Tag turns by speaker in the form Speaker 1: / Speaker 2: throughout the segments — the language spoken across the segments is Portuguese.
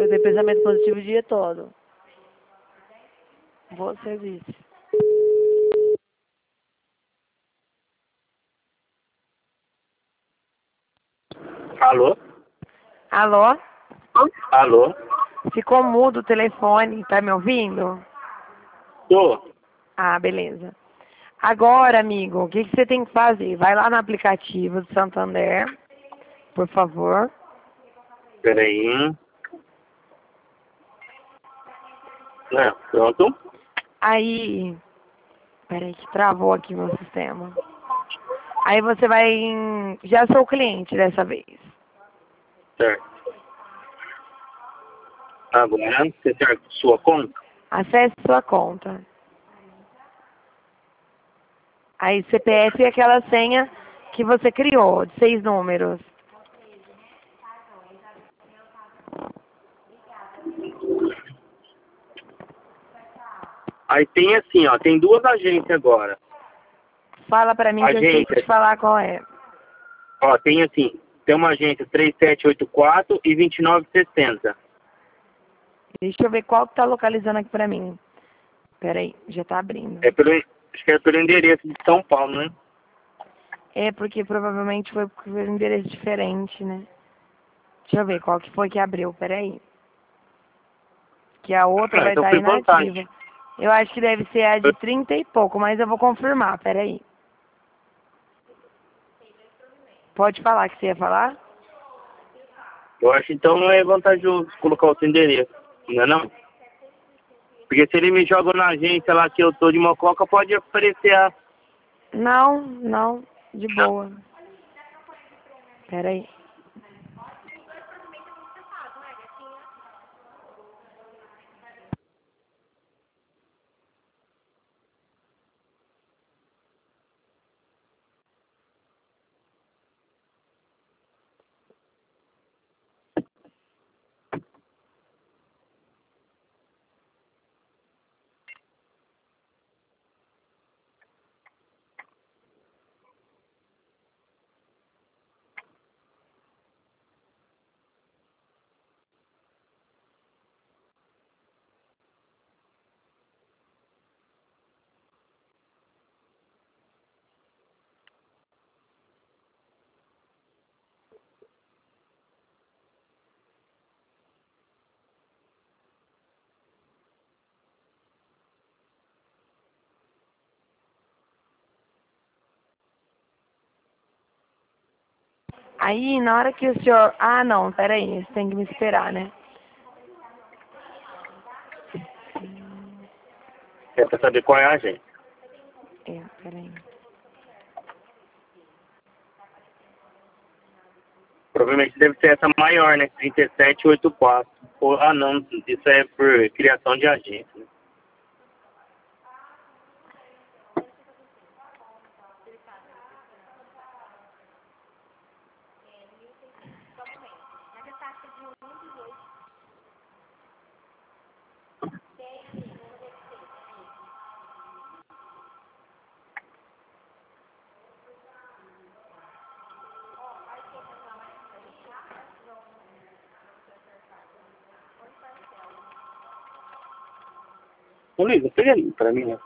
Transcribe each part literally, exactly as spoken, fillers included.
Speaker 1: Eu tenho pensamento positivo o dia todo. Bom serviço.
Speaker 2: Alô?
Speaker 1: Alô?
Speaker 2: Alô?
Speaker 1: Ficou mudo o telefone, tá me ouvindo?
Speaker 2: Tô.
Speaker 1: Ah, beleza. Agora, amigo, o que, que você tem que fazer? Vai lá no aplicativo do Santander, por favor.
Speaker 2: Peraí. É, pronto.
Speaker 1: Aí, peraí que travou aqui meu sistema. Aí você vai em... Já sou cliente dessa vez.
Speaker 2: Certo. Agora, você certo sua conta?
Speaker 1: Acesse sua conta. Aí C P F é aquela senha que você criou, de seis números.
Speaker 2: Aí tem assim, ó, tem duas agências agora.
Speaker 1: Fala pra mim que eu esqueci de
Speaker 2: Agência,
Speaker 1: falar qual é.
Speaker 2: ó, tem assim, tem uma agência três sete oito quatro e vinte e nove sessenta.
Speaker 1: Deixa eu ver qual que tá localizando aqui pra mim. Peraí, já tá abrindo.
Speaker 2: É pelo, acho que é pelo endereço de São Paulo, né?
Speaker 1: É porque provavelmente foi por um endereço diferente, né? Deixa eu ver qual que foi que abriu, peraí. Que a outra
Speaker 2: Ah,
Speaker 1: vai
Speaker 2: então
Speaker 1: estar
Speaker 2: foi
Speaker 1: inativa.
Speaker 2: vantagem.
Speaker 1: Eu acho que deve ser a de trinta e pouco, mas eu vou confirmar, peraí. Pode falar que você ia falar?
Speaker 2: Eu acho então não é vantajoso colocar outro endereço, não é não? Porque se ele me joga na agência lá que eu tô de Mococa, pode aparecer a...
Speaker 1: Não, não, de boa. Peraí. Aí, na hora que o senhor... Ah, não, peraí, você tem que me esperar, né?
Speaker 2: É pra saber qual é a agência.
Speaker 1: É, peraí.
Speaker 2: Provavelmente deve ser essa maior, né? trinta e sete oitenta e quatro. Ou, ah, não, isso é por criação de agência, né? Ô, Luiz, pega ali pra mim, né?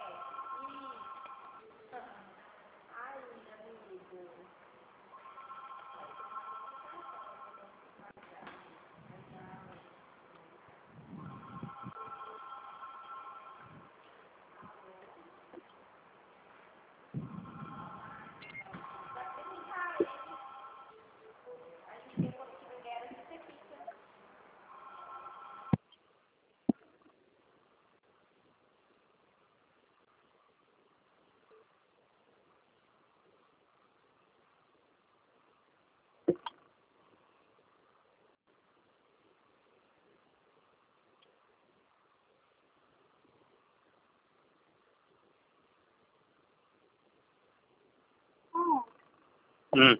Speaker 2: Hum.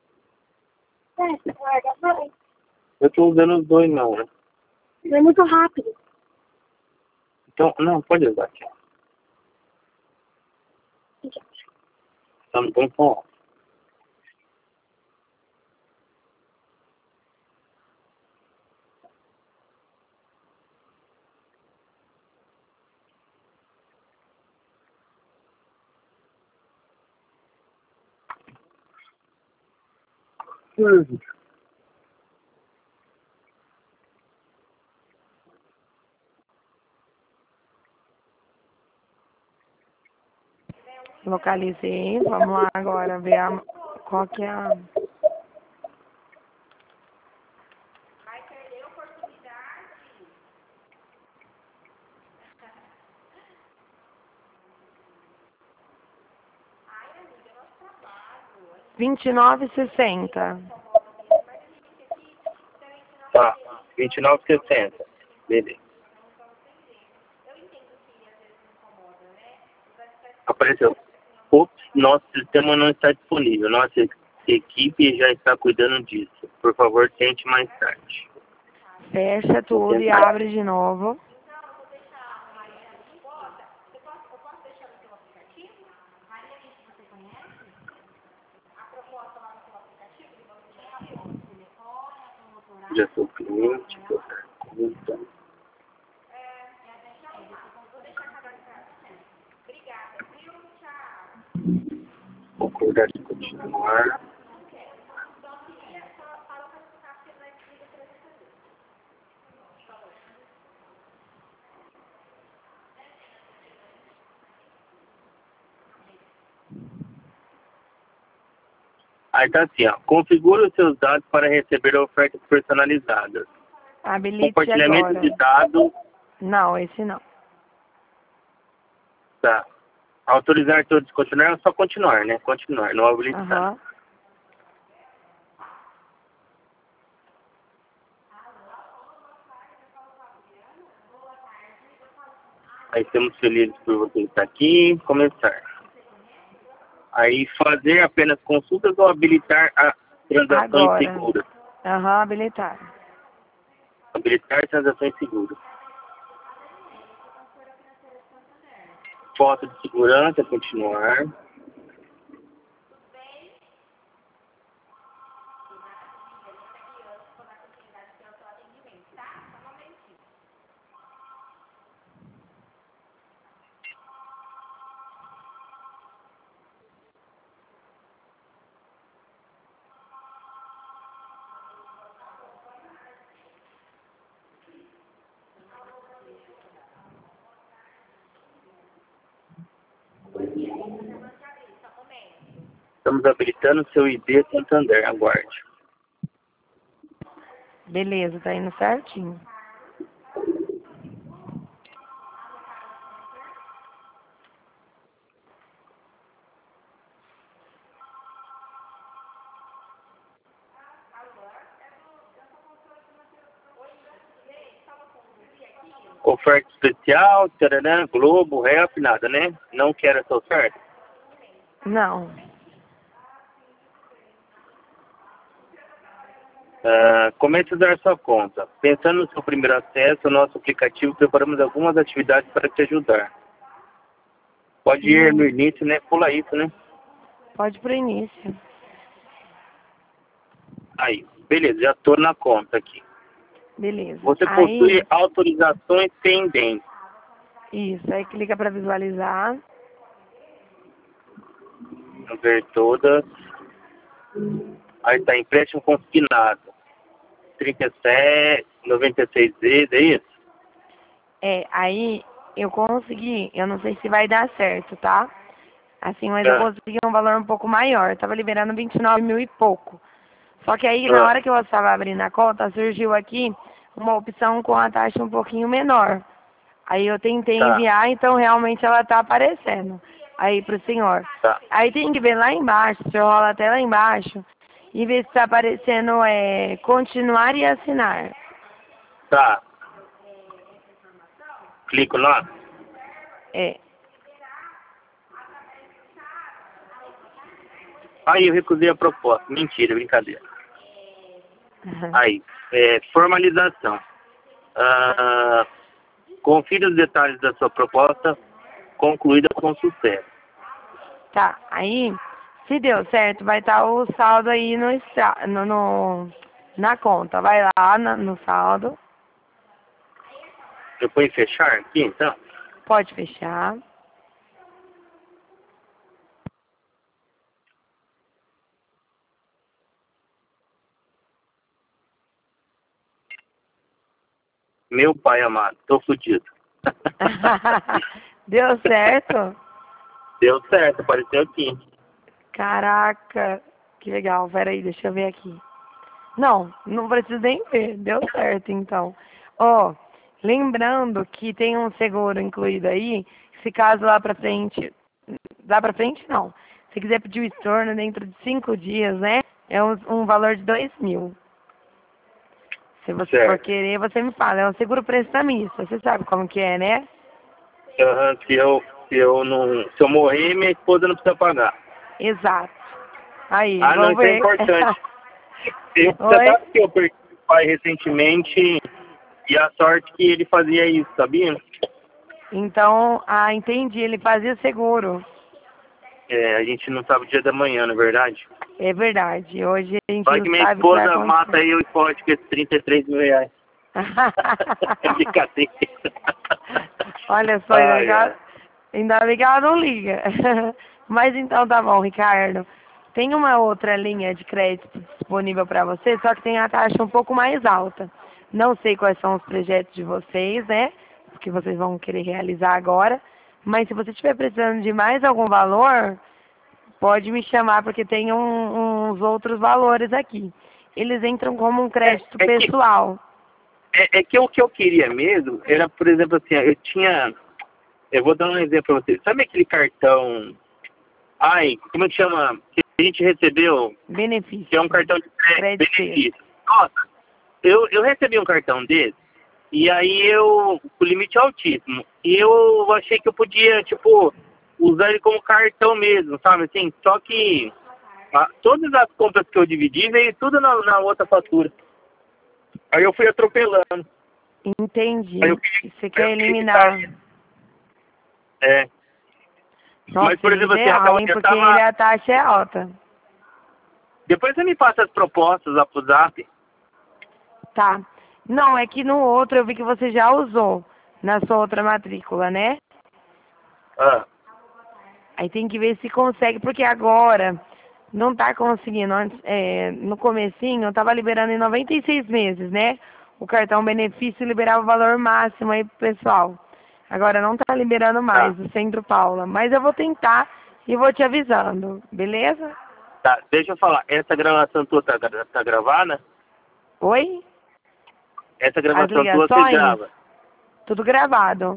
Speaker 2: Eu tô usando os dois, não, né?
Speaker 3: É muito rápido.
Speaker 2: Então, não, pode usar aqui. Tá no bom. Uhum.
Speaker 1: Localizei. Vamos lá agora ver a, qual que é a... vinte e nove e sessenta.
Speaker 2: Tá, vinte e nove e sessenta. Beleza. Apareceu. Ops, nosso sistema não está disponível. Nossa equipe já está cuidando disso. Por favor, tente mais tarde.
Speaker 1: Fecha tudo e abre de novo.
Speaker 2: Já sou cliente, botar conta. Concordar de continuar. Aí tá assim, ó. Configure os seus dados para receber ofertas personalizadas.
Speaker 1: Habilite
Speaker 2: Compartilhamento
Speaker 1: agora.
Speaker 2: de dados.
Speaker 1: Não, esse não.
Speaker 2: Tá. Autorizar todos continuar é só continuar, né? Continuar, não habilitar.
Speaker 1: Aham.
Speaker 2: Aí estamos felizes por você estar aqui. Começar. Aí fazer apenas consultas ou habilitar a transações
Speaker 1: Agora.
Speaker 2: seguras.
Speaker 1: Aham, habilitar.
Speaker 2: Habilitar transações seguras. Foto de segurança, continuar. Estamos habilitando seu I D Santander. Aguarde.
Speaker 1: Beleza, tá indo certinho.
Speaker 2: Oferta especial, taranã, Globo, Rap, nada, né? Não quero essa oferta?
Speaker 1: Não.
Speaker 2: Uh, comece a usar sua conta. Pensando no seu primeiro acesso ao nosso aplicativo, preparamos algumas atividades para te ajudar. Pode ir
Speaker 1: Hum.
Speaker 2: no início, né? Pula isso, né?
Speaker 1: Pode pro início.
Speaker 2: Aí, beleza, já estou na conta aqui.
Speaker 1: Beleza.
Speaker 2: Você
Speaker 1: Aí,
Speaker 2: possui autorizações pendentes.
Speaker 1: isso, aí clica para visualizar.
Speaker 2: Vamos ver todas. Aí está empréstimo consignado. trinta e sete, noventa e seis vezes, é isso?
Speaker 1: É, aí eu consegui, eu não sei se vai dar certo, tá? Assim, mas eu
Speaker 2: Ah,
Speaker 1: consegui um valor um pouco maior. Eu tava liberando vinte e nove mil e pouco. Só que aí, na
Speaker 2: ah,
Speaker 1: hora que eu estava abrindo a conta, surgiu aqui uma opção com a taxa um pouquinho menor. Aí eu tentei
Speaker 2: tá,
Speaker 1: enviar, então realmente ela tá aparecendo aí pro senhor.
Speaker 2: tá,
Speaker 1: Aí tem que ver lá embaixo, você rola até lá embaixo e ver se tá aparecendo é, continuar e assinar.
Speaker 2: tá. Clico lá.
Speaker 1: É.
Speaker 2: Aí eu recusei a proposta. Mentira, brincadeira. Aí, é, formalização. Ah, confira os detalhes da sua proposta, concluída com sucesso.
Speaker 1: Tá, aí, se deu certo, vai estar o saldo aí no, extra, no, no na conta. Vai lá na, no saldo,
Speaker 2: Depois fechar aqui, então.
Speaker 1: pode fechar.
Speaker 2: Meu pai amado, tô fudido.
Speaker 1: Deu certo?
Speaker 2: Deu certo, apareceu aqui.
Speaker 1: Caraca, que legal. Peraí, deixa eu ver aqui. Não, não preciso nem ver. Deu certo, então. Ó, lembrando que tem um seguro incluído aí, se caso lá pra frente... Lá pra frente, não. Se quiser pedir o estorno dentro de cinco dias, né? É um, um valor de dois mil. Se você
Speaker 2: Certo.
Speaker 1: for querer, você me fala. É um seguro prestamista. Você sabe como que é, né?
Speaker 2: Uhum, se, eu, se, eu não, se eu morrer, minha esposa não precisa pagar.
Speaker 1: Exato. Aí,
Speaker 2: Ah, não,
Speaker 1: vamos
Speaker 2: isso é
Speaker 1: ver.
Speaker 2: importante. Eu, você
Speaker 1: Oi?
Speaker 2: sabe que eu perdi meu pai recentemente e a sorte que ele fazia isso, sabia?
Speaker 1: Então, ah, entendi. Ele fazia seguro.
Speaker 2: É, a gente não sabe o dia da manhã, não é verdade?
Speaker 1: É verdade. Hoje a gente
Speaker 2: Vai
Speaker 1: não
Speaker 2: que minha
Speaker 1: sabe o que vai
Speaker 2: esposa mata
Speaker 1: acontecer.
Speaker 2: eu e pode com esses trinta e três mil reais. É brincadeira.
Speaker 1: Olha só, ainda bem
Speaker 2: Ai,
Speaker 1: que
Speaker 2: ai.
Speaker 1: ela, ainda bem que ela não liga. Mas então tá bom, Ricardo. Tem uma outra linha de crédito disponível para você, só que tem a taxa um pouco mais alta. Não sei quais são os projetos de vocês, né? Que vocês vão querer realizar agora. Mas se você estiver precisando de mais algum valor, pode me chamar, porque tem um- uns outros valores aqui. Eles entram como um
Speaker 2: É,
Speaker 1: crédito
Speaker 2: é que,
Speaker 1: pessoal.
Speaker 2: é, é que o que eu queria mesmo era, por exemplo, assim, eu tinha. Eu vou dar um exemplo pra você. Sabe aquele cartão. Ai, como é que chama? Que a gente recebeu, que é um
Speaker 1: Benefício.
Speaker 2: cartão de crédito,
Speaker 1: Crédito.
Speaker 2: benefício. Nossa, eu, eu recebi um cartão desse, e aí eu, o limite é altíssimo, e eu achei que eu podia, tipo, usar ele como cartão mesmo, sabe, assim, só que a, todas as compras que eu dividi veio tudo na, na outra fatura. Aí eu fui atropelando, aí eu
Speaker 1: Entendi.
Speaker 2: queria,
Speaker 1: Você
Speaker 2: aí
Speaker 1: quer
Speaker 2: eu queria
Speaker 1: eliminar.
Speaker 2: quitar isso. É,
Speaker 1: Nossa,
Speaker 2: mas por
Speaker 1: seria
Speaker 2: exemplo assim, eu
Speaker 1: ideal,
Speaker 2: tava,
Speaker 1: hein?
Speaker 2: eu
Speaker 1: Porque ele,
Speaker 2: tava,
Speaker 1: a taxa é alta.
Speaker 2: depois você me passa as propostas lá pro Zap.
Speaker 1: Tá. Não, é que no outro eu vi que você já usou na sua outra matrícula, né?
Speaker 2: Ah,
Speaker 1: Aí tem que ver se consegue, porque agora não tá conseguindo. Antes, é, no comecinho eu tava liberando em noventa e seis meses, né? O cartão benefício liberava o valor máximo aí pro pessoal. Agora não tá liberando
Speaker 2: tá.
Speaker 1: mais o Centro Paula. Mas eu vou tentar e vou te avisando, beleza?
Speaker 2: Tá, deixa eu falar, essa gravação tua tá, gra- tá gravada?
Speaker 1: Oi?
Speaker 2: Essa
Speaker 1: As
Speaker 2: gravação tua você
Speaker 1: ligações?
Speaker 2: grava?
Speaker 1: Tudo gravado.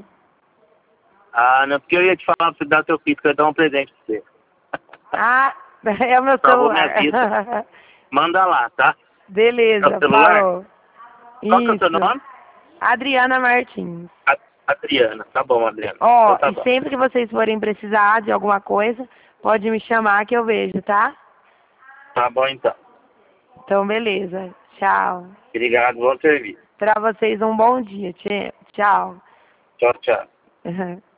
Speaker 2: Ah, não, porque eu ia te falar pra você dar teu Pix, que eu ia dar um presente pra você.
Speaker 1: Ah, é o meu
Speaker 2: Salvou minha
Speaker 1: celular.
Speaker 2: vida. Manda lá, tá? É o
Speaker 1: Beleza,
Speaker 2: celular?
Speaker 1: falou.
Speaker 2: Qual que é o seu
Speaker 1: Isso.
Speaker 2: nome?
Speaker 1: Adriana Martins.
Speaker 2: A- Adriana. Tá bom, Adriana. Então
Speaker 1: Ó,
Speaker 2: tá
Speaker 1: e
Speaker 2: bom.
Speaker 1: sempre que vocês forem precisar de alguma coisa, pode me chamar que eu vejo, tá?
Speaker 2: Tá bom, então.
Speaker 1: Então, beleza. Tchau.
Speaker 2: Obrigado, bom serviço.
Speaker 1: Pra vocês um bom dia. Tchê. Tchau.
Speaker 2: Tchau, tchau.